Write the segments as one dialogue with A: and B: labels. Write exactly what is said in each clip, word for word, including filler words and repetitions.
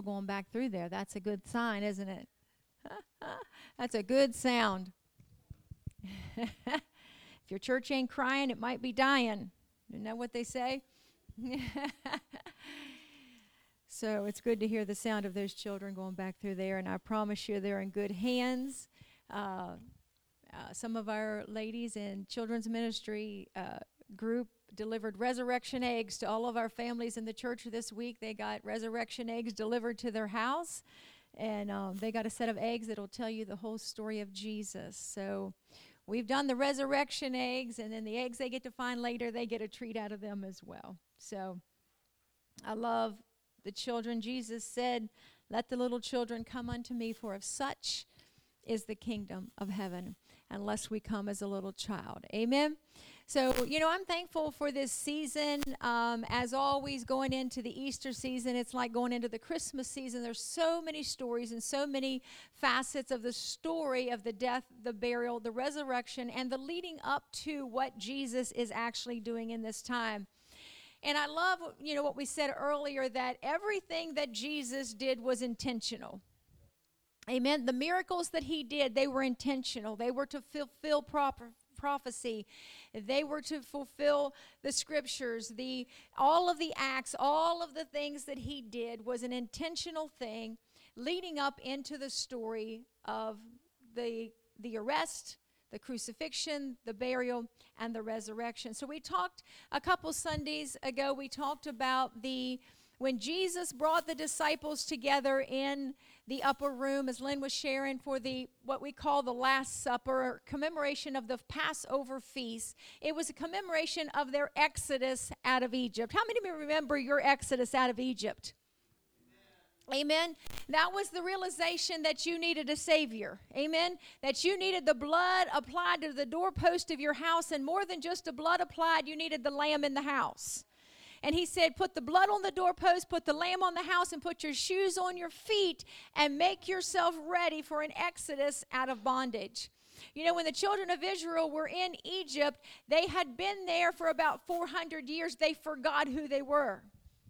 A: going back through there. That's a good sign, isn't it? That's a good sound. If your church ain't crying, it might be dying. Isn't that what they say? So it's good to hear the sound of those children going back through there, and I promise you they're in good hands. Uh, uh, some of our ladies in children's ministry uh, group delivered resurrection eggs to all of our families in the church this week. They got resurrection eggs delivered to their house, and um, they got a set of eggs that will tell you the whole story of Jesus. So we've done the resurrection eggs, and then the eggs they get to find later, they get a treat out of them as well. So I love the children. Jesus said, "Let the little children come unto me, for of such is the kingdom of heaven, unless we come as a little child." Amen. So, you know, I'm thankful for this season. Um, as always, going into the Easter season, it's like going into the Christmas season. There's so many stories and so many facets of the story of the death, the burial, the resurrection, and the leading up to what Jesus is actually doing in this time. And I love, you know, what we said earlier, that everything that Jesus did was intentional. Amen. The miracles that he did, they were intentional. They were to fulfill proper prophecy. They were to fulfill the scriptures. The all of the acts, all of the things that he did was an intentional thing leading up into the story of the the arrest, the crucifixion, the burial, and the resurrection. So we talked a couple Sundays ago, we talked about the when Jesus brought the disciples together in the upper room, as Lynn was sharing, for the what we call the Last Supper, or commemoration of the Passover feast. It was a commemoration of their exodus out of Egypt. How many of you remember your exodus out of Egypt? Amen. That was the realization that you needed a Savior. Amen. That you needed the blood applied to the doorpost of your house, and more than just the blood applied, you needed the lamb in the house. And he said, put the blood on the doorpost, put the lamb on the house, and put your shoes on your feet, and make yourself ready for an exodus out of bondage. You know, when the children of Israel were in Egypt, they had been there for about four hundred years. They forgot who they were.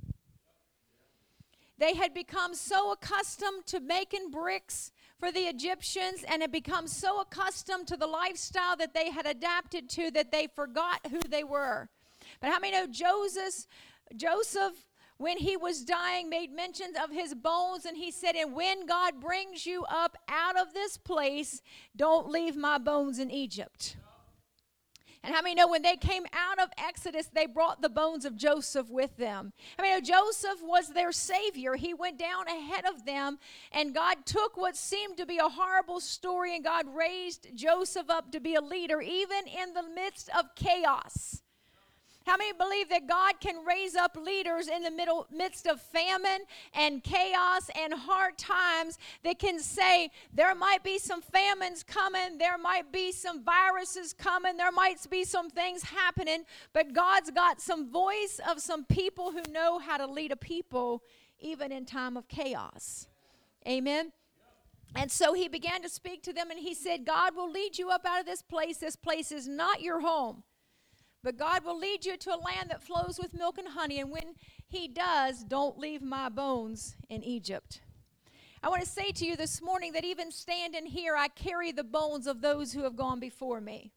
A: They had become so accustomed to making bricks for the Egyptians, and had become so accustomed to the lifestyle that they had adapted to, that they forgot who they were. But how many know Joseph, Joseph, when he was dying, made mention of his bones, and he said, and when God brings you up out of this place, don't leave my bones in Egypt. And how many know when they came out of Exodus, they brought the bones of Joseph with them? I mean, Joseph was their Savior. He went down ahead of them, and God took what seemed to be a horrible story, and God raised Joseph up to be a leader, even in the midst of chaos. How many believe that God can raise up leaders in the middle, midst of famine and chaos and hard times that can say, there might be some famines coming, there might be some viruses coming, there might be some things happening, but God's got some voice of some people who know how to lead a people even in time of chaos. Amen? And so he began to speak to them, and he said, God will lead you up out of this place. This place is not your home. But God will lead you to a land that flows with milk and honey. And when he does, don't leave my bones in Egypt. I want to say to you this morning that even standing here, I carry the bones of those who have gone before me.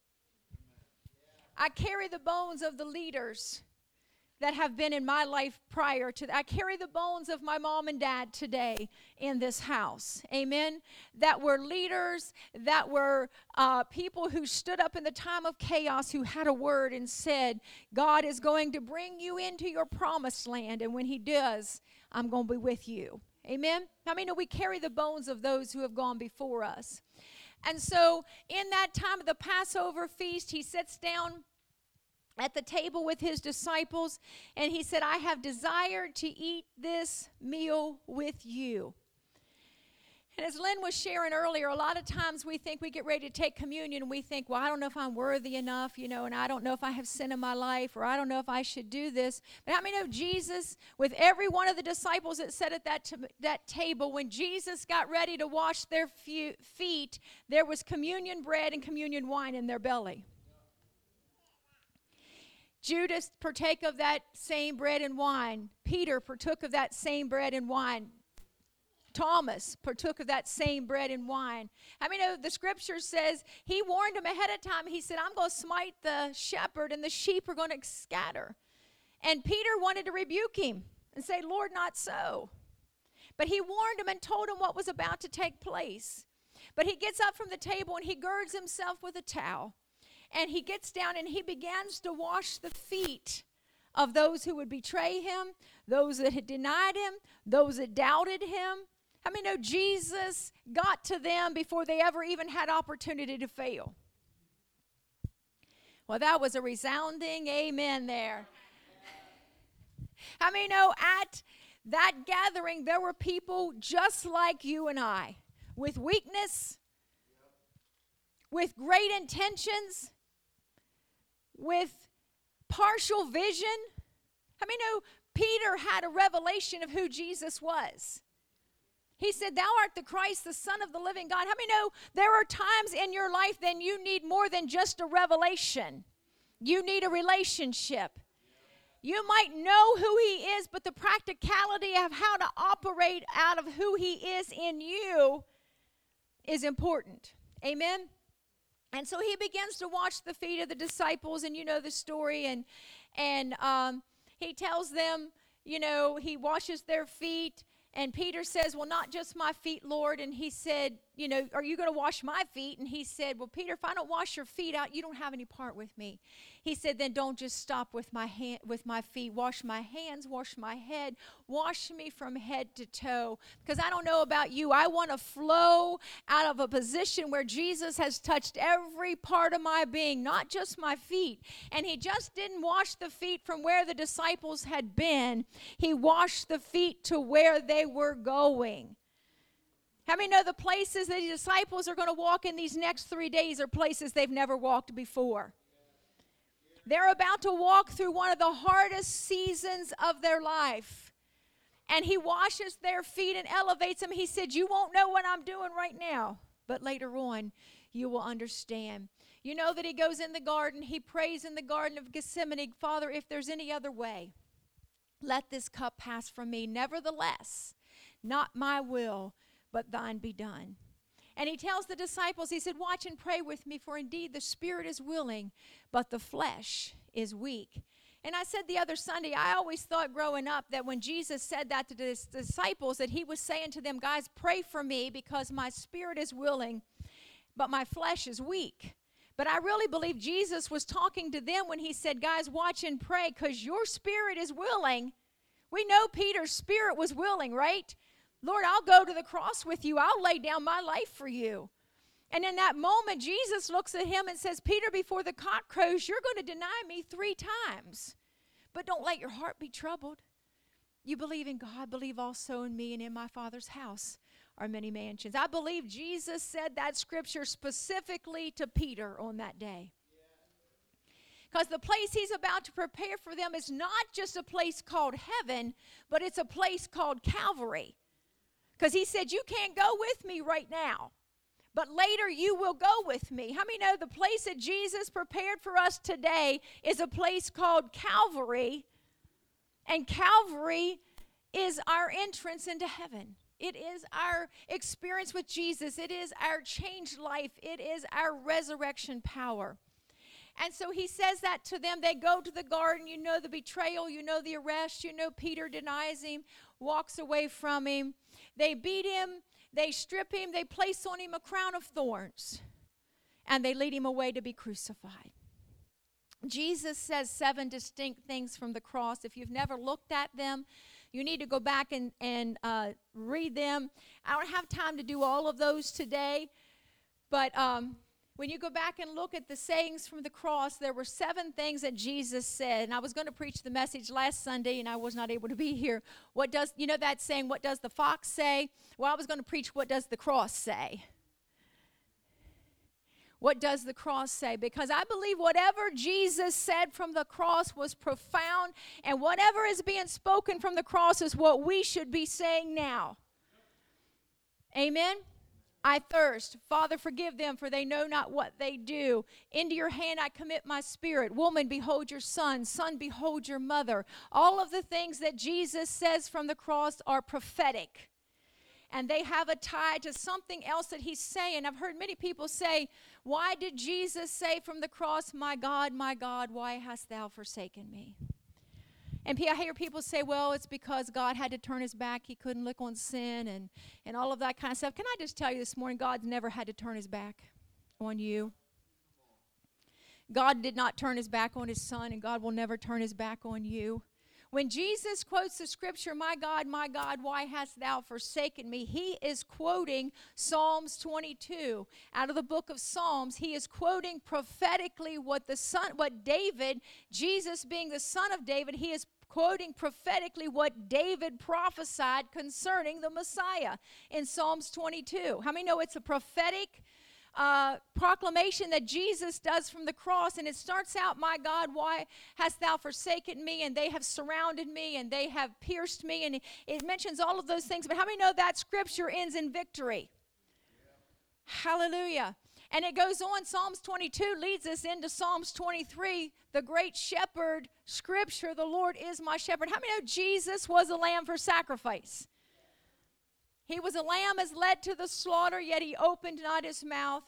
A: I carry the bones of the leaders that have been in my life prior to that. I carry the bones of my mom and dad today in this house. Amen. That were leaders, that were uh, people who stood up in the time of chaos, who had a word and said, God is going to bring you into your promised land, and when he does, I'm going to be with you. Amen. I mean, we carry the bones of those who have gone before us. And so in that time of the Passover feast, he sits down at the table with his disciples, and he said, I have desired to eat this meal with you. And as Lynn was sharing earlier, a lot of times we think we get ready to take communion, and we think, well, I don't know if I'm worthy enough, you know, and I don't know if I have sin in my life, or I don't know if I should do this. But how many know Jesus, with every one of the disciples that sat at that, t- that table, when Jesus got ready to wash their fe- feet, there was communion bread and communion wine in their belly. Judas partake of that same bread and wine. Peter partook of that same bread and wine. Thomas partook of that same bread and wine. I mean, the scripture says he warned him ahead of time. He said, I'm going to smite the shepherd and the sheep are going to scatter. And Peter wanted to rebuke him and say, Lord, not so. But he warned him and told him what was about to take place. But he gets up from the table and he girds himself with a towel. And he gets down and he begins to wash the feet of those who would betray him, those that had denied him, those that doubted him. How many know Jesus got to them before they ever even had opportunity to fail? Well, that was a resounding amen there. How many know at that gathering there were people just like you and I, with weakness, with great intentions, with partial vision? How many know Peter had a revelation of who Jesus was? He said, thou art the Christ, the Son of the living God. How many know there are times in your life then you need more than just a revelation? You need a relationship. You might know who he is, but the practicality of how to operate out of who he is in you is important. Amen? And so he begins to wash the feet of the disciples, and you know the story, and, and um, he tells them, you know, he washes their feet. And Peter says, well, not just my feet, Lord. And he said, you know, are you going to wash my feet? And he said, well, Peter, if I don't wash your feet out, you don't have any part with me. He said, then don't just stop with my hand, with my feet. Wash my hands, wash my head, wash me from head to toe. Because I don't know about you, I want to flow out of a position where Jesus has touched every part of my being, not just my feet. And he just didn't wash the feet from where the disciples had been. He washed the feet to where they were going. How many know the places that the disciples are going to walk in these next three days are places they've never walked before? They're about to walk through one of the hardest seasons of their life. And he washes their feet and elevates them. He said, you won't know what I'm doing right now, but later on you will understand. You know that he goes in the garden. He prays in the Garden of Gethsemane, Father, if there's any other way, let this cup pass from me. Nevertheless, not my will, but thine be done. And he tells the disciples, he said, watch and pray with me, for indeed the spirit is willing, but the flesh is weak. And I said the other Sunday, I always thought growing up that when Jesus said that to his disciples, that he was saying to them, guys, pray for me because my spirit is willing, but my flesh is weak. But I really believe Jesus was talking to them when he said, guys, watch and pray because your spirit is willing. We know Peter's spirit was willing, right? Lord, I'll go to the cross with you. I'll lay down my life for you. And in that moment, Jesus looks at him and says, Peter, before the cock crows, you're going to deny me three times. But don't let your heart be troubled. You believe in God, believe also in me, and in my Father's house are many mansions. I believe Jesus said that scripture specifically to Peter on that day. Because the place he's about to prepare for them is not just a place called heaven, but it's a place called Calvary. Because he said, you can't go with me right now, but later you will go with me. How many know the place that Jesus prepared for us today is a place called Calvary? And Calvary is our entrance into heaven. It is our experience with Jesus. It is our changed life. It is our resurrection power. And so he says that to them. They go to the garden. You know the betrayal. You know the arrest. You know Peter denies him, walks away from him. They beat him. They strip him. They place on him a crown of thorns. And they lead him away to be crucified. Jesus says seven distinct things from the cross. If you've never looked at them, you need to go back and, and uh, read them. I don't have time to do all of those today. But um, when you go back and look at the sayings from the cross, there were seven things that Jesus said. And I was going to preach the message last Sunday, and I was not able to be here. What does, you know that saying, what does the fox say? Well, I was going to preach, what does the cross say? What does the cross say? Because I believe whatever Jesus said from the cross was profound, and whatever is being spoken from the cross is what we should be saying now. Amen? I thirst. Father, forgive them, for they know not what they do. Into your hand I commit my spirit. Woman, behold your son. Son, behold your mother. All of the things that Jesus says from the cross are prophetic. and they have a tie to something else that he's saying. I've heard many people say, why did Jesus say from the cross, my God, my God, why hast thou forsaken me? And I hear people say, well, it's because God had to turn his back. He couldn't look on sin and, and all of that kind of stuff. Can I just tell you this morning, God's never had to turn his back on you. God did not turn his back on his son, and God will never turn his back on you. When Jesus quotes the scripture, my God, my God, why hast thou forsaken me? He is quoting Psalms twenty-two. Out of the book of Psalms, he is quoting prophetically what the son, what David, Jesus being the son of David, he is quoting prophetically what David prophesied concerning the Messiah in Psalms twenty-two. How many know it's a prophetic Uh, proclamation that Jesus does from the cross, and it starts out, my God, why hast thou forsaken me, and they have surrounded me, and they have pierced me, and it, it mentions all of those things. But how many know that scripture ends in victory? Yeah. Hallelujah. And it goes on. Psalms twenty-two leads us into Psalms twenty-three, the great shepherd scripture, the Lord is my shepherd. How many know Jesus was a lamb for sacrifice? He was a lamb as led to the slaughter, yet he opened not his mouth.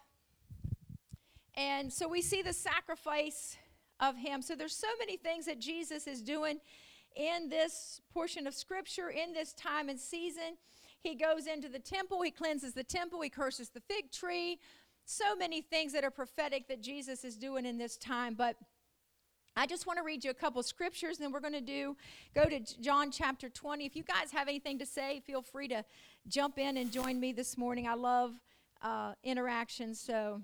A: And so we see the sacrifice of him. So there's so many things that Jesus is doing in this portion of Scripture, in this time and season. He goes into the temple. He cleanses the temple. He curses the fig tree. So many things that are prophetic that Jesus is doing in this time. But I just want to read you a couple scriptures, and then we're going to do, go to John chapter twenty. If you guys have anything to say, feel free to jump in and join me this morning. I love uh, interaction. So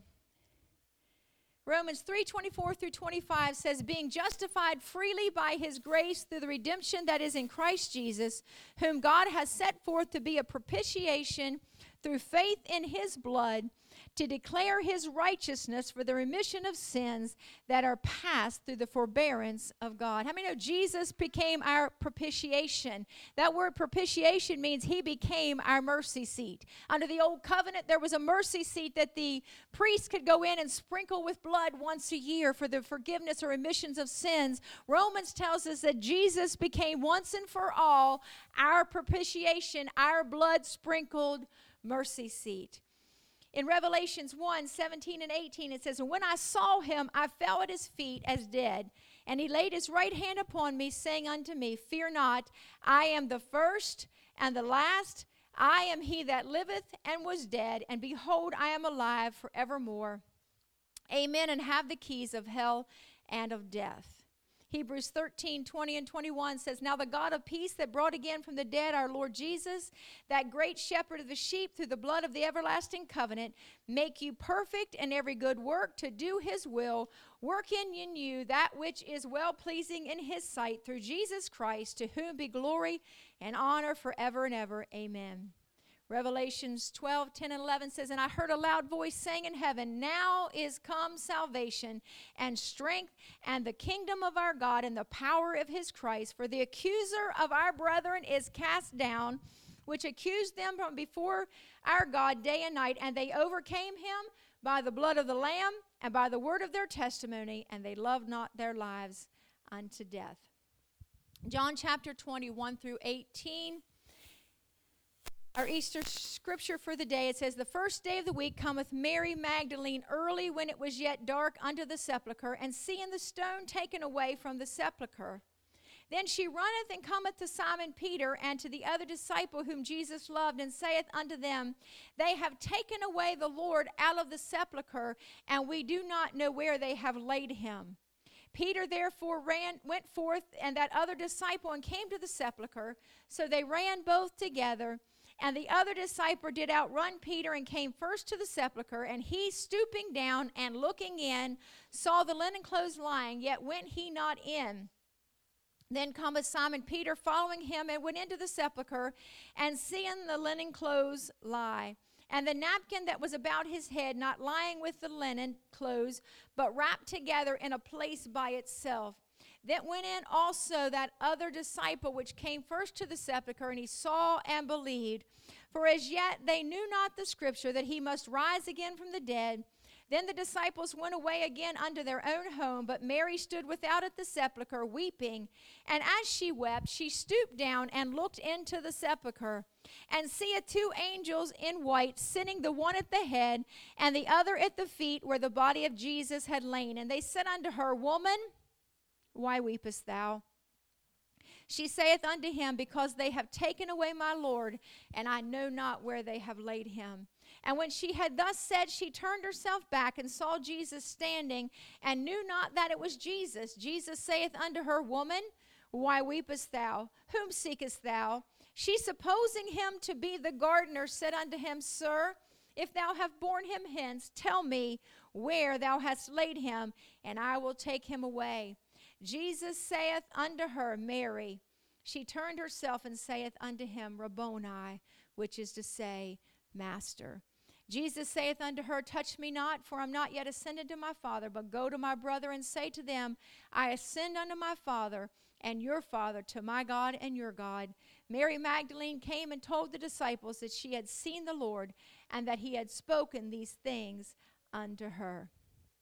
A: Romans three twenty-four through twenty-five says, being justified freely by his grace through the redemption that is in Christ Jesus, whom God has set forth to be a propitiation through faith in his blood, to declare his righteousness for the remission of sins that are passed through the forbearance of God. How many know Jesus became our propitiation? That word propitiation means he became our mercy seat. Under the old covenant, there was a mercy seat that the priest could go in and sprinkle with blood once a year for the forgiveness or remissions of sins. Romans tells us that Jesus became once and for all our propitiation, our blood-sprinkled mercy seat. In Revelations one, seventeen and eighteen, it says, and when I saw him, I fell at his feet as dead. And he laid his right hand upon me, saying unto me, fear not, I am the first and the last. I am he that liveth and was dead, and behold, I am alive forevermore. Amen, and have the keys of hell and of death. Hebrews thirteen, twenty and twenty-one says, now the God of peace that brought again from the dead our Lord Jesus, that great shepherd of the sheep, through the blood of the everlasting covenant, make you perfect in every good work to do his will, working in you that which is well-pleasing in his sight, through Jesus Christ, to whom be glory and honor forever and ever. Amen. Revelations twelve, ten, and eleven says, and I heard a loud voice saying in heaven, now is come salvation and strength and the kingdom of our God and the power of his Christ. For the accuser of our brethren is cast down, which accused them from before our God day and night. And they overcame him by the blood of the Lamb and by the word of their testimony, and they loved not their lives unto death. John chapter twenty-one through eighteen. Our Easter scripture for the day, it says, the first day of the week cometh Mary Magdalene early when it was yet dark unto the sepulchre, and seeing the stone taken away from the sepulchre. Then she runneth and cometh to Simon Peter and to the other disciple whom Jesus loved, and saith unto them, they have taken away the Lord out of the sepulchre, and we do not know where they have laid him. Peter therefore ran, went forth, and that other disciple, and came to the sepulchre. So they ran both together. And the other disciple did outrun Peter, and came first to the sepulchre. And he, stooping down and looking in, saw the linen clothes lying, yet went he not in. Then cometh Simon Peter following him, and went into the sepulchre, and seeing the linen clothes lie, and the napkin that was about his head, not lying with the linen clothes, but wrapped together in a place by itself. Then went in also that other disciple which came first to the sepulchre, and he saw and believed. For as yet they knew not the scripture, that he must rise again from the dead. Then the disciples went away again unto their own home, but Mary stood without at the sepulchre, weeping. And as she wept, she stooped down and looked into the sepulchre. and seeth two angels in white, sitting the one at the head, and the other at the feet, where the body of Jesus had lain. And they said unto her, Woman, why weepest thou? She saith unto him, Because they have taken away my Lord, and I know not where they have laid him. And when she had thus said, she turned herself back and saw Jesus standing, and knew not that it was Jesus. Jesus saith unto her, Woman, why weepest thou? Whom seekest thou? She, supposing him to be the gardener, said unto him, Sir, if thou have borne him hence, tell me where thou hast laid him, and I will take him away. Jesus saith unto her, Mary. She turned herself and saith unto him, Rabboni, which is to say, Master. Jesus saith unto her, Touch me not, for I am not yet ascended to my Father, but go to my brother and say to them, I ascend unto my Father and your Father, to my God and your God. Mary Magdalene came and told the disciples that she had seen the Lord, and that he had spoken these things unto her.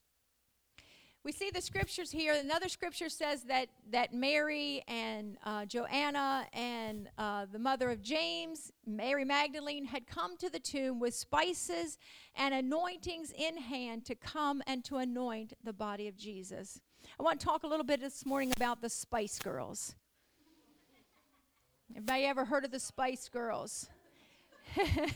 A: We see the scriptures here. Another scripture says that, that Mary and uh, Joanna and uh, the mother of James, Mary Magdalene, had come to the tomb with spices and anointings in hand to come and to anoint the body of Jesus. I want to talk a little bit this morning about the Spice Girls. Everybody ever heard of the Spice Girls? Have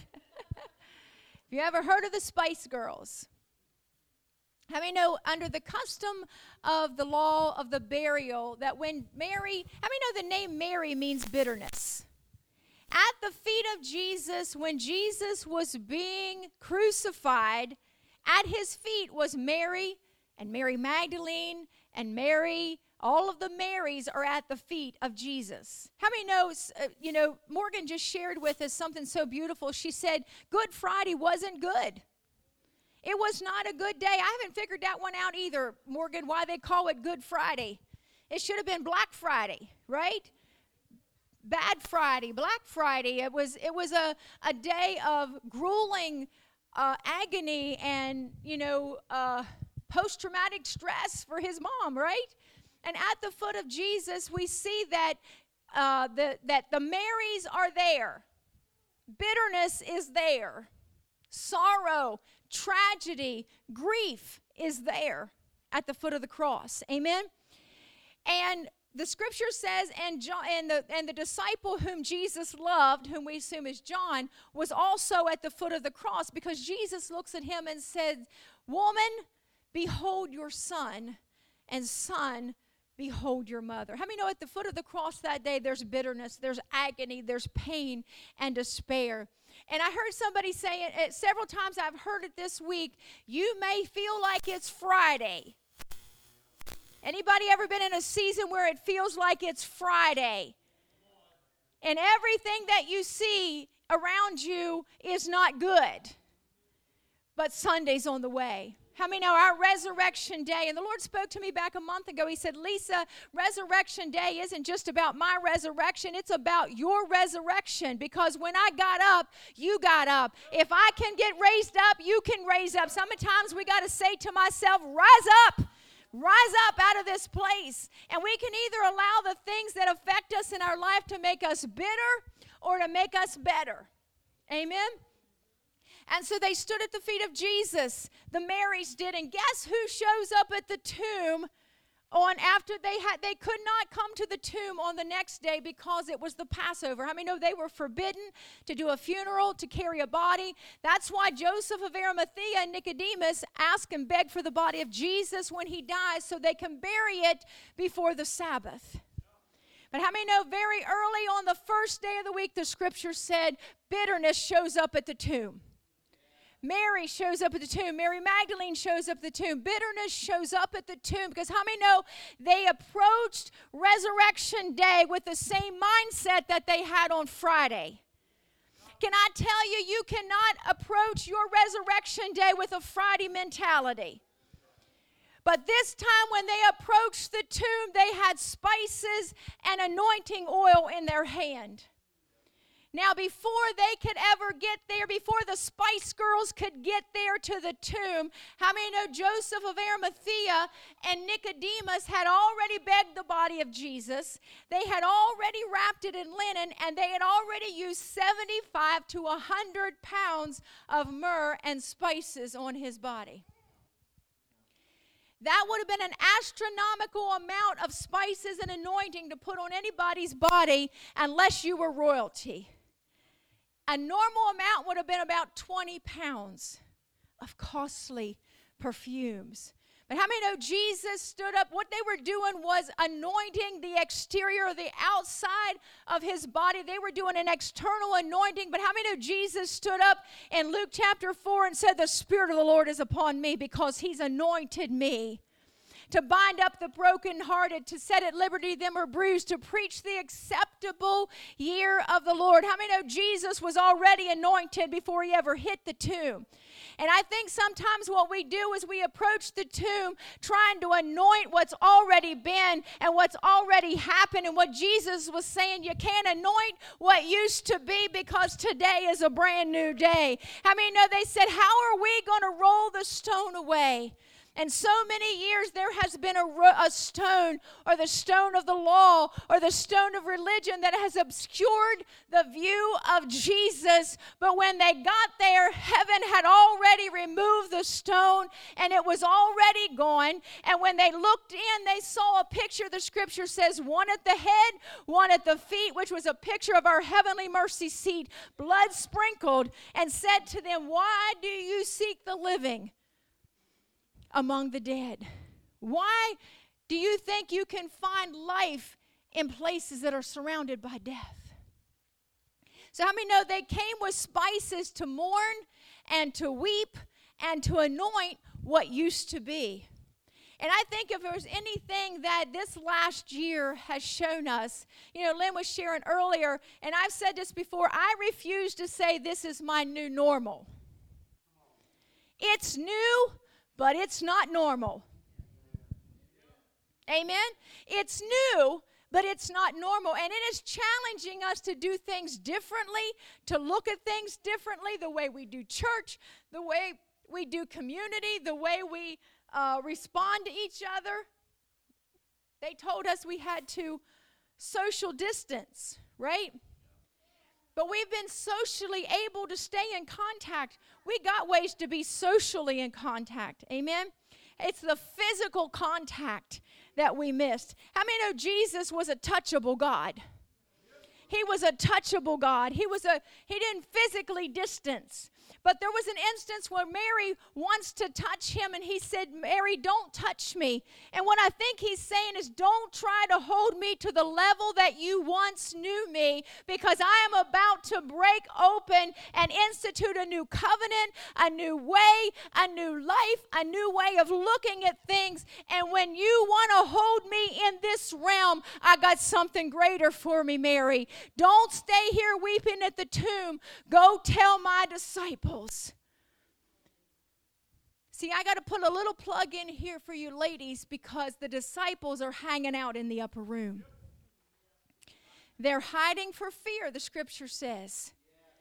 A: you ever heard of the Spice Girls? How many know under the custom of the law of the burial that when Mary, how many know the name Mary means bitterness? At the feet of Jesus, when Jesus was being crucified, at his feet was Mary and Mary Magdalene and Mary. All of the Marys are at the feet of Jesus. How many know, uh, you know, Morgan just shared with us something so beautiful. She said, Good Friday wasn't good. It was not a good day. I haven't figured that one out either, Morgan, why they call it Good Friday. It should have been Black Friday, right? Bad Friday, Black Friday. It was it was a, a day of grueling uh, agony and, you know, uh, post-traumatic stress for his mom, right? And at the foot of Jesus, we see that uh, the, that the Marys are there. Bitterness is there. Sorrow, tragedy, grief is there at the foot of the cross. Amen? And the scripture says, and John, and the and the disciple whom Jesus loved, whom we assume is John, was also at the foot of the cross, because Jesus looks at him and said, Woman, behold your son, and son, behold your mother. How many know at the foot of the cross that day there's bitterness, there's agony, there's pain and despair? And I heard somebody say it, it several times. I've heard it this week. You may feel like it's Friday. Anybody ever been in a season where it feels like it's Friday? And everything that you see around you is not good. But Sunday's on the way. How many know our resurrection day? And the Lord spoke to me back a month ago. He said, Lisa, resurrection day isn't just about my resurrection. It's about your resurrection. Because when I got up, you got up. If I can get raised up, you can raise up. Sometimes we got to say to myself, rise up. Rise up out of this place. And we can either allow the things that affect us in our life to make us bitter or to make us better. Amen? And so they stood at the feet of Jesus. The Marys did. And guess who shows up at the tomb on after they had, they could not come to the tomb on the next day because it was the Passover. How many know they were forbidden to do a funeral, to carry a body? That's why Joseph of Arimathea and Nicodemus ask and beg for the body of Jesus when he dies so they can bury it before the Sabbath. But how many know very early on the first day of the week, the scripture said bitterness shows up at the tomb. Mary shows up at the tomb. Mary Magdalene shows up at the tomb. Bitterness shows up at the tomb because how many know they approached Resurrection Day with the same mindset that they had on Friday? Can I tell you, you cannot approach your Resurrection Day with a Friday mentality. But this time when they approached the tomb, they had spices and anointing oil in their hand. Now, before they could ever get there, before the Spice Girls could get there to the tomb, how many know Joseph of Arimathea and Nicodemus had already begged the body of Jesus? They had already wrapped it in linen, and they had already used seventy-five to one hundred pounds of myrrh and spices on his body. That would have been an astronomical amount of spices and anointing to put on anybody's body unless you were royalty. A normal amount would have been about twenty pounds of costly perfumes. But how many know Jesus stood up? What they were doing was anointing the exterior or the outside of his body. They were doing an external anointing. But how many know Jesus stood up in Luke chapter four and said, the Spirit of the Lord is upon me because he's anointed me to bind up the brokenhearted, to set at liberty them who are bruised, to preach the acceptable year of the Lord. How many know Jesus was already anointed before he ever hit the tomb? And I think sometimes what we do is we approach the tomb trying to anoint what's already been and what's already happened. And what Jesus was saying, you can't anoint what used to be because today is a brand new day. How many know they said, how are we going to roll the stone away? And so many years there has been a, a stone or the stone of the law or the stone of religion that has obscured the view of Jesus. But when they got there, heaven had already removed the stone and it was already gone. And when they looked in, they saw a picture. The scripture says one at the head, one at the feet, which was a picture of our heavenly mercy seat, blood sprinkled, and said to them, why do you seek the living among the dead? Why do you think you can find life in places that are surrounded by death? So how many know they came with spices to mourn and to weep and to anoint what used to be? And I think if there's anything that this last year has shown us, you know, Lynn was sharing earlier, and I've said this before, I refuse to say this is my new normal. It's new, but it's not normal. Amen? It's new, but it's not normal. And it is challenging us to do things differently, to look at things differently, the way we do church, the way we do community, the way we uh, respond to each other. They told us we had to social distance, right? But we've been socially able to stay in contact. We got ways to be socially in contact. Amen? It's the physical contact that we missed. How many know Jesus was a touchable God? He was a touchable God. He was a he didn't physically distance. But there was an instance where Mary wants to touch him, and he said, Mary, don't touch me. And what I think he's saying is, don't try to hold me to the level that you once knew me, because I am about to break open and institute a new covenant, a new way, a new life, a new way of looking at things. And when you want to hold me in this realm, I got something greater for me, Mary. Don't stay here weeping at the tomb. Go tell my disciples. See, I got to put a little plug in here for you ladies, because the disciples are hanging out in the upper room. They're hiding for fear, the scripture says.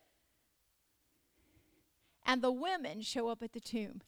A: And the women show up at the tomb.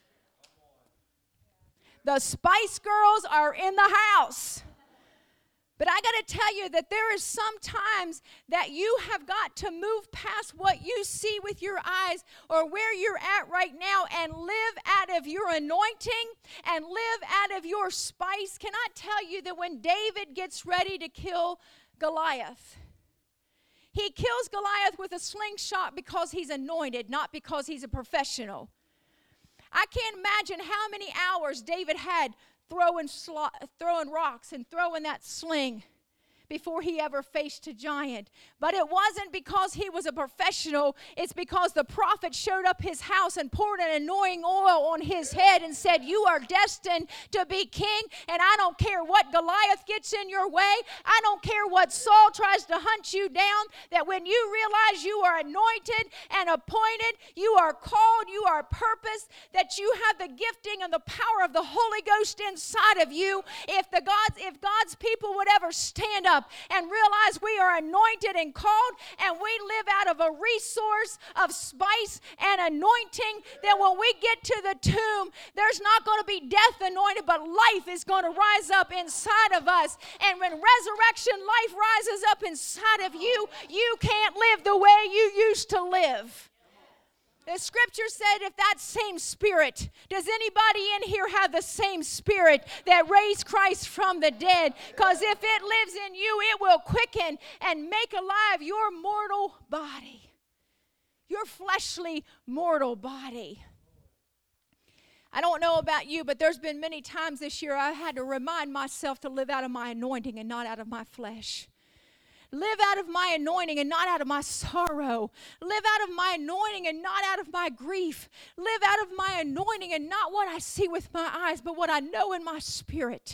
A: The Spice Girls are in the house. But I got to tell you that there is sometimes that you have got to move past what you see with your eyes or where you're at right now and live out of your anointing and live out of your spice. Can I tell you that when David gets ready to kill Goliath, he kills Goliath with a slingshot because he's anointed, not because he's a professional. I can't imagine how many hours David had throwing sl- throwing rocks and throwing that sling before he ever faced a giant. But it wasn't because he was a professional. It's because the prophet showed up his house and poured an anointing oil on his head and said, you are destined to be king, and I don't care what Goliath gets in your way. I don't care what Saul tries to hunt you down, that when you realize you are anointed and appointed, you are called, you are purposed, that you have the gifting and the power of the Holy Ghost inside of you. If the God's, if God's people would ever stand up up and realize we are anointed and called, and we live out of a resource of spice and anointing, then when we get to the tomb, there's not going to be death anointed, but life is going to rise up inside of us. And when resurrection life rises up inside of you, you can't live the way you used to live. The scripture said, if that same spirit, does anybody in here have the same spirit that raised Christ from the dead? Because if it lives in you, it will quicken and make alive your mortal body, your fleshly mortal body. I don't know about you, but there's been many times this year I've had to remind myself to live out of my anointing and not out of my flesh. Live out of my anointing and not out of my sorrow. Live out of my anointing and not out of my grief. Live out of my anointing and not what I see with my eyes, but what I know in my spirit.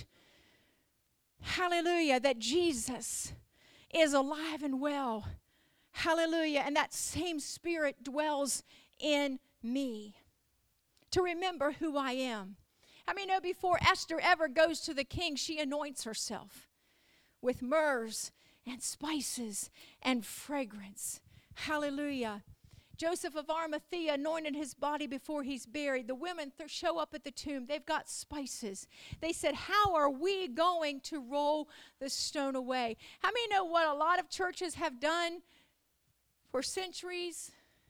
A: Hallelujah, that Jesus is alive and well. Hallelujah, and that same spirit dwells in me. To remember who I am. I mean, know before Esther ever goes to the king, she anoints herself with myrrhs and spices and fragrance. Hallelujah. Joseph of Arimathea anointed his body before he's buried. The women th- show up at the tomb. They've got spices. They said, how are we going to roll the stone away? How many know what a lot of churches have done for centuries?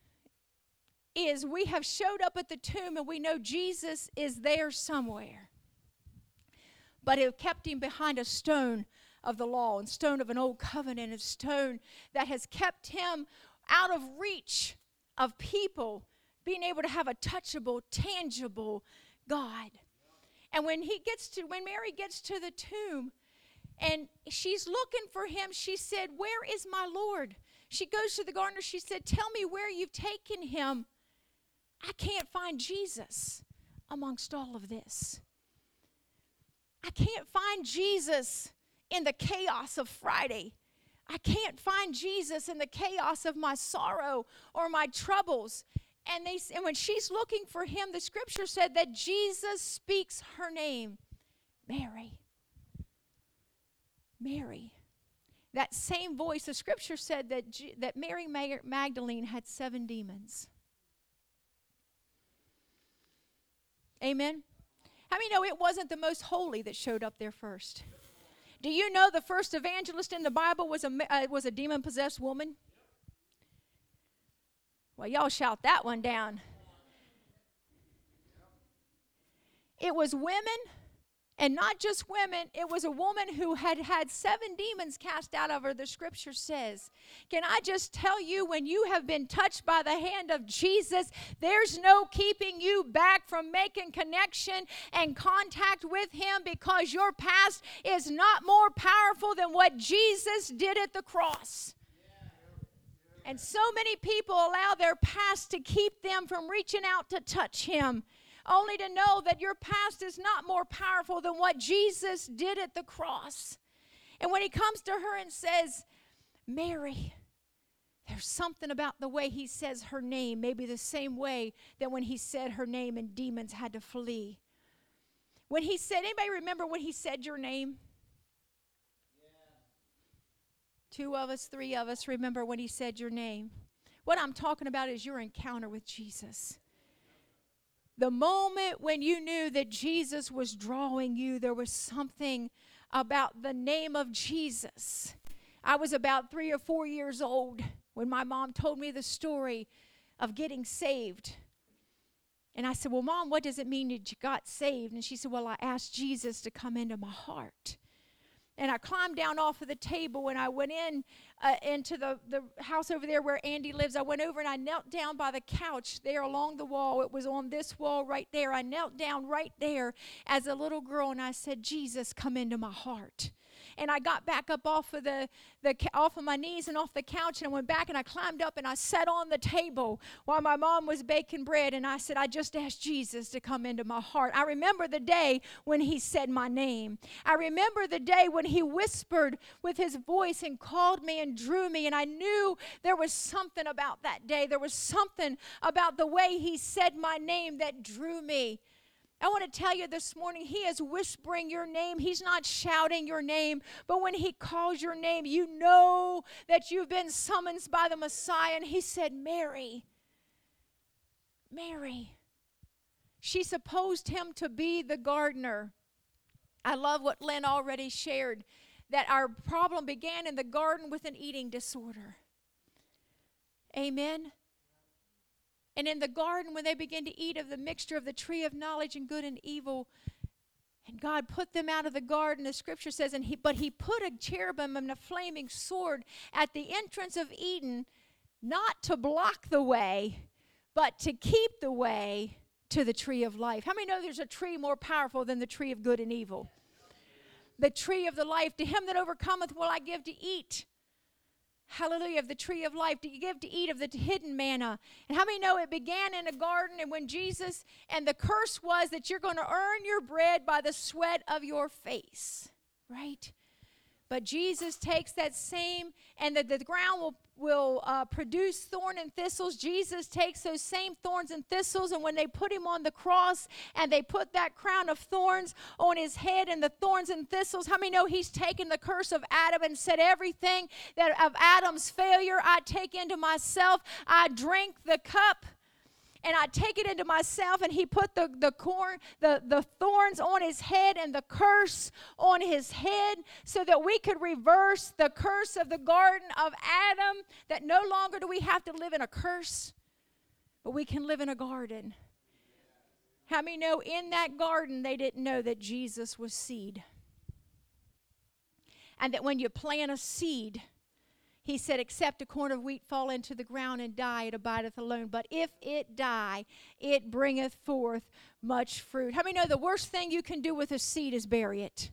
A: Is we have showed up at the tomb and we know Jesus is there somewhere. But it kept him behind a stone of the law, and stone of an old covenant, and stone that has kept him out of reach of people being able to have a touchable, tangible God. And when he gets to, when Mary gets to the tomb and she's looking for him, she said, where is my Lord? She goes to the gardener, she said, tell me where you've taken him. I can't find Jesus amongst all of this. I can't find Jesus in the chaos of Friday. I can't find Jesus in the chaos of my sorrow or my troubles. And they and when she's looking for him, the scripture said that Jesus speaks her name, Mary. Mary. That same voice, the scripture said that, G- that Mary Mag- Magdalene had seven demons. Amen. How many know it wasn't the most holy that showed up there first? Do you know the first evangelist in the Bible was a, uh, was a demon-possessed woman? Well, y'all shout that one down. It was women, and not just women. It was a woman who had had seven demons cast out of her, the scripture says. Can I just tell you, when you have been touched by the hand of Jesus, there's no keeping you back from making connection and contact with him, because your past is not more powerful than what Jesus did at the cross. And so many people allow their past to keep them from reaching out to touch him, only to know that your past is not more powerful than what Jesus did at the cross. And when he comes to her and says, Mary, there's something about the way he says her name, maybe the same way that when he said her name and demons had to flee. When he said, anybody remember when he said your name? Yeah. Two of us, three of us remember when he said your name. What I'm talking about is your encounter with Jesus. The moment when you knew that Jesus was drawing you, there was something about the name of Jesus. I was about three or four years old when my mom told me the story of getting saved. And I said, well, Mom, what does it mean that you got saved? And she said, well, I asked Jesus to come into my heart. And I climbed down off of the table and I went in uh, into the, the house over there where Andy lives. I went over and I knelt down by the couch there along the wall. It was on this wall right there. I knelt down right there as a little girl and I said, Jesus, come into my heart. And I got back up off of the, the off of my knees and off the couch, and I went back and I climbed up and I sat on the table while my mom was baking bread, and I said, I just asked Jesus to come into my heart. I remember the day when he said my name. I remember the day when he whispered with his voice and called me and drew me, and I knew there was something about that day. There was something about the way he said my name that drew me. I want to tell you this morning, he is whispering your name. He's not shouting your name. But when he calls your name, you know that you've been summoned by the Messiah. And he said, Mary, Mary. She supposed him to be the gardener. I love what Lynn already shared, that our problem began in the garden with an eating disorder. Amen. And in the garden, when they began to eat of the mixture of the tree of knowledge and good and evil, and God put them out of the garden, the scripture says, and he, but he put a cherubim and a flaming sword at the entrance of Eden, not to block the way, but to keep the way to the tree of life. How many know there's a tree more powerful than the tree of good and evil? The tree of the life. To him that overcometh will I give to eat. Hallelujah, of the tree of life, to give to eat of the hidden manna. And how many know it began in a garden, and when Jesus, and the curse was that you're going to earn your bread by the sweat of your face, right? But Jesus takes that same, and the, the ground will, will uh, produce thorn and thistles. Jesus takes those same thorns and thistles, and when they put him on the cross, and they put that crown of thorns on his head, and the thorns and thistles, how many know he's taken the curse of Adam and said, everything that of Adam's failure I take into myself. I drink the cup, and I take it into myself, and he put the, the corn, the, the thorns on his head and the curse on his head so that we could reverse the curse of the garden of Adam, that no longer do we have to live in a curse, but we can live in a garden. How many know in that garden they didn't know that Jesus was seed? And that when you plant a seed, he said, except a corn of wheat fall into the ground and die, it abideth alone. But if it die, it bringeth forth much fruit. How many know the worst thing you can do with a seed is bury it?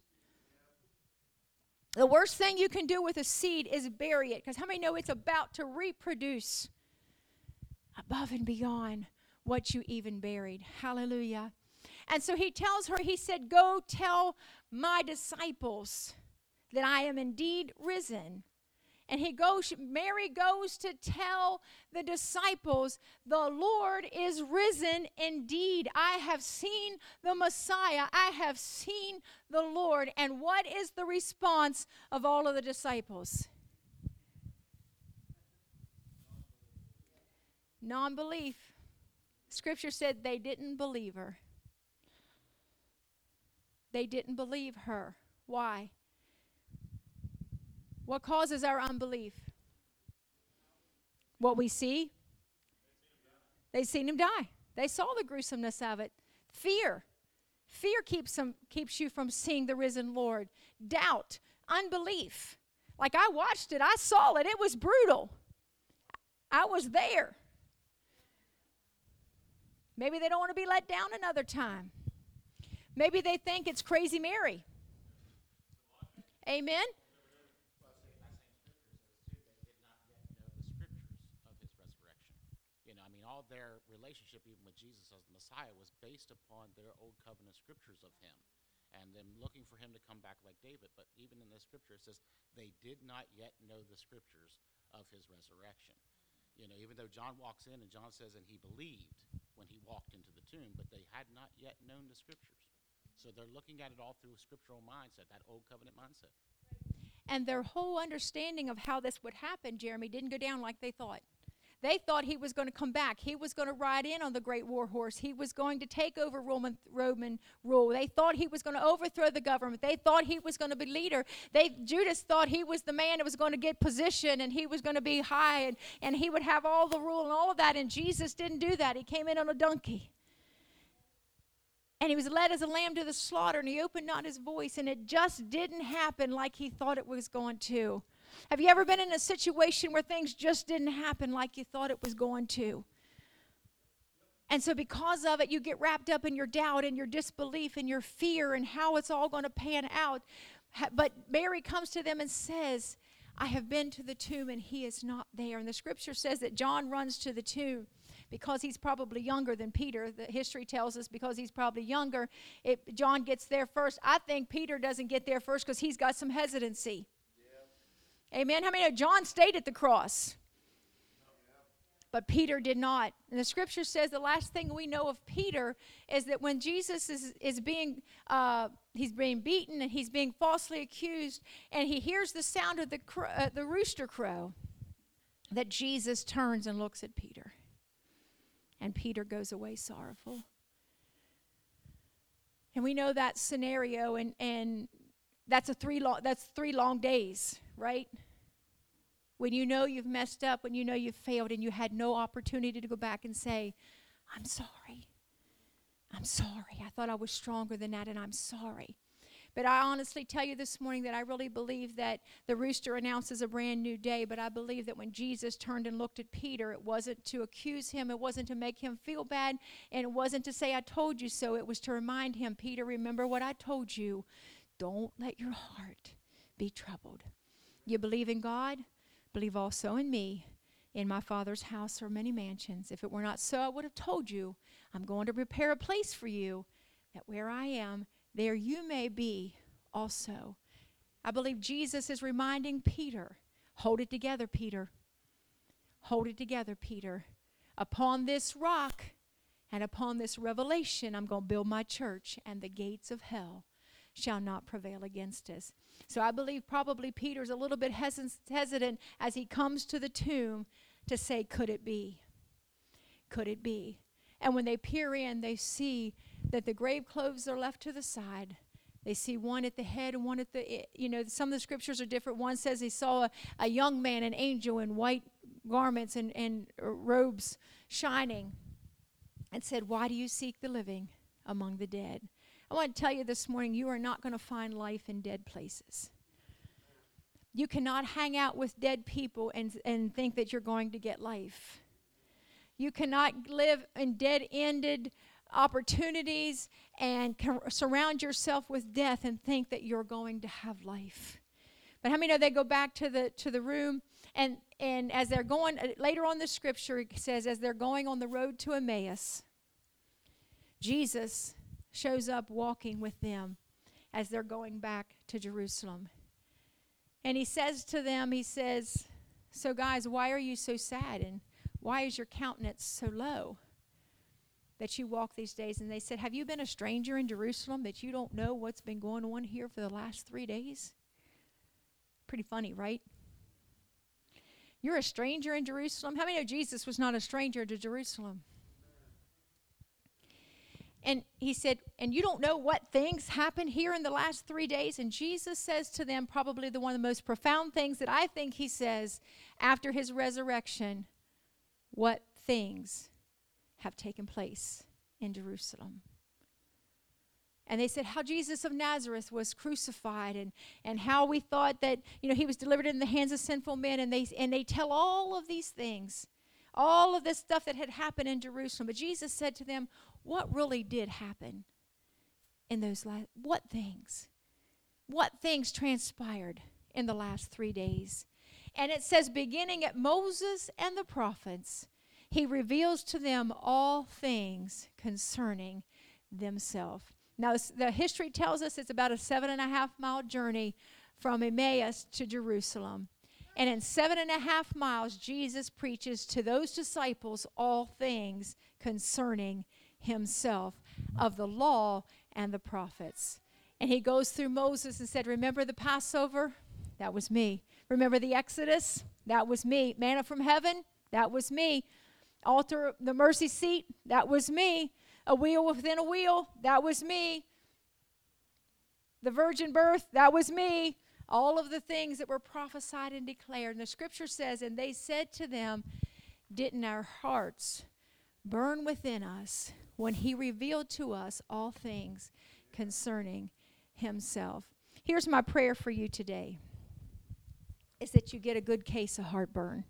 A: The worst thing you can do with a seed is bury it. Because how many know it's about to reproduce above and beyond what you even buried? Hallelujah. And so he tells her, he said, go tell my disciples that I am indeed risen. And he goes, Mary goes to tell the disciples, the Lord is risen indeed. I have seen the Messiah. I have seen the Lord. And what is the response of all of the disciples? Non-belief. Scripture said they didn't believe her. They didn't believe her. Why? What causes our unbelief? What we see? They've seen him die. They saw the gruesomeness of it. Fear. Fear keeps them, keeps you from seeing the risen Lord. Doubt. Unbelief. Like I watched it. I saw it. It was brutal. I was there. Maybe they don't want to be let down another time. Maybe they think it's crazy Mary. Amen?
B: All their relationship, even with Jesus as the Messiah, was based upon their old covenant scriptures of him and them looking for him to come back like David. But even in this scripture, it says they did not yet know the scriptures of his resurrection. You know, even though John walks in and John says, and he believed when he walked into the tomb, but they had not yet known the scriptures. So they're looking at it all through a scriptural mindset, that old covenant mindset.
A: And their whole understanding of how this would happen, Jeremy, didn't go down like they thought. They thought he was going to come back. He was going to ride in on the great war horse. He was going to take over Roman, Roman rule. They thought he was going to overthrow the government. They thought he was going to be leader. They, Judas thought he was the man that was going to get position and he was going to be high and, and he would have all the rule and all of that. And Jesus didn't do that. He came in on a donkey. And he was led as a lamb to the slaughter, and he opened not his voice, and it just didn't happen like he thought it was going to. Have you ever been in a situation where things just didn't happen like you thought it was going to? And so because of it, you get wrapped up in your doubt and your disbelief and your fear and how it's all going to pan out. But Mary comes to them and says, I have been to the tomb and he is not there. And the scripture says that John runs to the tomb because he's probably younger than Peter. The history tells us because he's probably younger, it, John gets there first. I think Peter doesn't get there first because he's got some hesitancy. Yeah. Amen. How many know John stayed at the cross? But Peter did not. And the scripture says the last thing we know of Peter is that when Jesus is, is being, uh, he's being beaten and he's being falsely accused, and he hears the sound of the, cro- uh, the rooster crow, that Jesus turns and looks at Peter. And Peter goes away sorrowful. And we know that scenario, and, and that's a three long, that's three long days, right? When you know you've messed up, when you know you've failed, and you had no opportunity to go back and say, I'm sorry. I'm sorry. I thought I was stronger than that, and I'm sorry. But I honestly tell you this morning that I really believe that the rooster announces a brand new day, but I believe that when Jesus turned and looked at Peter, it wasn't to accuse him, it wasn't to make him feel bad, and it wasn't to say, I told you so. It was to remind him, Peter, remember what I told you. Don't let your heart be troubled. You believe in God? Believe also in me. In my Father's house are many mansions. If it were not so, I would have told you. I'm going to prepare a place for you, that where I am, there you may be also. I believe Jesus is reminding Peter, hold it together, Peter. Hold it together, Peter. Upon this rock and upon this revelation, I'm going to build my church, and the gates of hell shall not prevail against us. So I believe probably Peter's a little bit hesitant as he comes to the tomb to say, could it be? Could it be? And when they peer in, they see that the grave clothes are left to the side. They see one at the head and one at the, you know, some of the scriptures are different. One says he saw a, a young man, an angel in white garments and, and robes shining, and said, why do you seek the living among the dead? I want to tell you this morning, you are not going to find life in dead places. You cannot hang out with dead people and, and think that you're going to get life. You cannot live in dead-ended opportunities and surround yourself with death and think that you're going to have life. But how many know they go back to the to the room, and, and as they're going, later on the scripture it says, as they're going on the road to Emmaus, Jesus shows up walking with them as they're going back to Jerusalem. And he says to them, he says, so guys, why are you so sad? And why is your countenance so low that you walk these days? And they said, have you been a stranger in Jerusalem that you don't know what's been going on here for the last three days? Pretty funny, right? You're a stranger in Jerusalem? How many know Jesus was not a stranger to Jerusalem? And he said, and you don't know what things happened here in the last three days? And Jesus says to them probably the one of the most profound things that I think he says after his resurrection. What things have taken place in Jerusalem? And they said how Jesus of Nazareth was crucified, and, and how we thought that, you know, he was delivered in the hands of sinful men. And they, and they tell all of these things, all of this stuff that had happened in Jerusalem. But Jesus said to them, what really did happen in those last, what things? What things transpired in the last three days? And it says, beginning at Moses and the prophets, he reveals to them all things concerning themselves. Now, the history tells us it's about a seven and a half mile journey from Emmaus to Jerusalem. And in seven and a half miles, Jesus preaches to those disciples all things concerning himself, of the law and the prophets. And he goes through Moses and said, remember the Passover? That was me. Remember the Exodus? That was me. Manna from heaven? That was me. Altar, the mercy seat? That was me. A wheel within a wheel? That was me. The virgin birth? That was me. All of the things that were prophesied and declared. And the scripture says, and they said to them, didn't our hearts burn within us when he revealed to us all things concerning himself? Here's my prayer for you today, is that you get a good case of heartburn.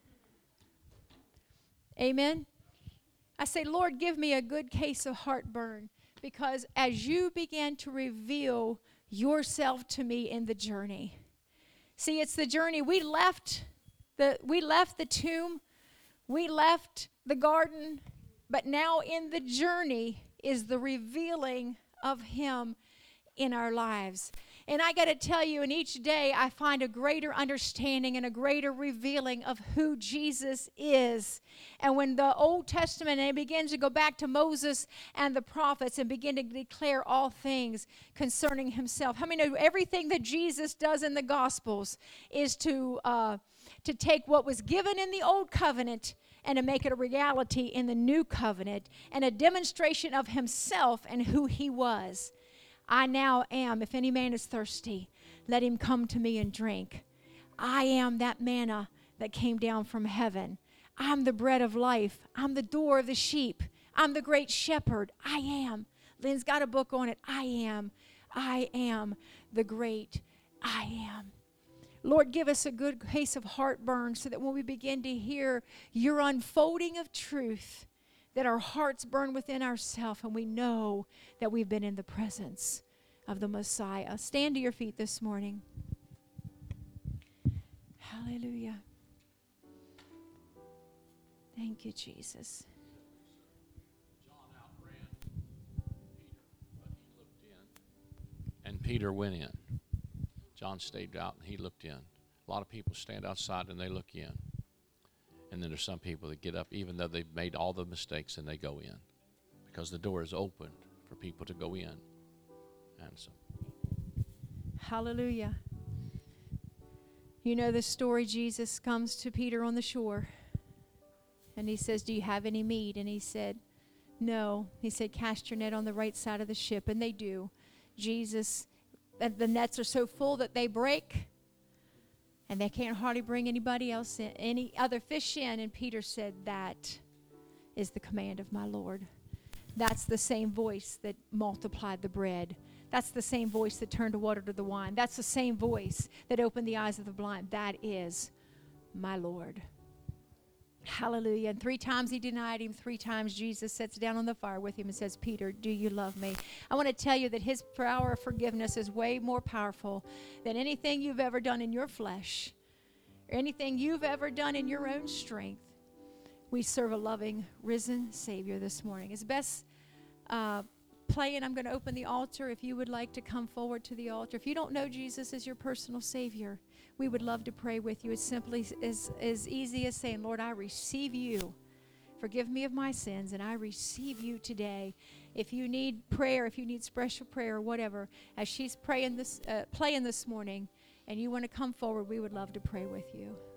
A: Amen? I say, Lord, give me a good case of heartburn, because as you begin to reveal yourself to me in the journey. See, it's the journey. We left the we left the tomb, we left the garden, but now in the journey is the revealing of him in our lives. And I got to tell you, in each day, I find a greater understanding and a greater revealing of who Jesus is. And when the Old Testament, and it begins to go back to Moses and the prophets and begin to declare all things concerning himself. How many know everything that Jesus does in the Gospels is to, uh, to take what was given in the Old Covenant and to make it a reality in the New Covenant, and a demonstration of himself and who he was. I now am, if any man is thirsty, let him come to me and drink. I am that manna that came down from heaven. I'm the bread of life. I'm the door of the sheep. I'm the great shepherd. I am. Lynn's got a book on it. I am. I am the great I am. Lord, give us a good case of heartburn so that when we begin to hear your unfolding of truth, that our hearts burn within ourselves and we know that we've been in the presence of the Messiah. Stand to your feet this morning. Hallelujah. Thank you, Jesus.
C: John outran Peter, but he looked in, and Peter went in. John stayed out, and he looked in. A lot of people stand outside, and they look in. And then there's some people that get up, even though they've made all the mistakes, and they go in. Because the door is opened for people to go in. And so.
A: Hallelujah. You know the story, Jesus comes to Peter on the shore. And he says, do you have any meat? And he said, no. He said, cast your net on the right side of the ship. And they do. Jesus, the nets are so full that they break. And they can't hardly bring anybody else in, any other fish in. And Peter said, that is the command of my Lord. That's the same voice that multiplied the bread. That's the same voice that turned the water to the wine. That's the same voice that opened the eyes of the blind. That is my Lord. Hallelujah. And three times he denied him. Three times Jesus sits down on the fire with him and says, Peter, do you love me? I want to tell you that his power of forgiveness is way more powerful than anything you've ever done in your flesh or anything you've ever done in your own strength. We serve a loving, risen Savior this morning. It's best uh, playing. I'm going to open the altar. If you would like to come forward to the altar. If you don't know Jesus as your personal Savior, we would love to pray with you. It's simply as, as easy as saying, Lord, I receive you. Forgive me of my sins, and I receive you today. If you need prayer, if you need special prayer or whatever, as she's praying this, uh, playing this morning, and you want to come forward, we would love to pray with you.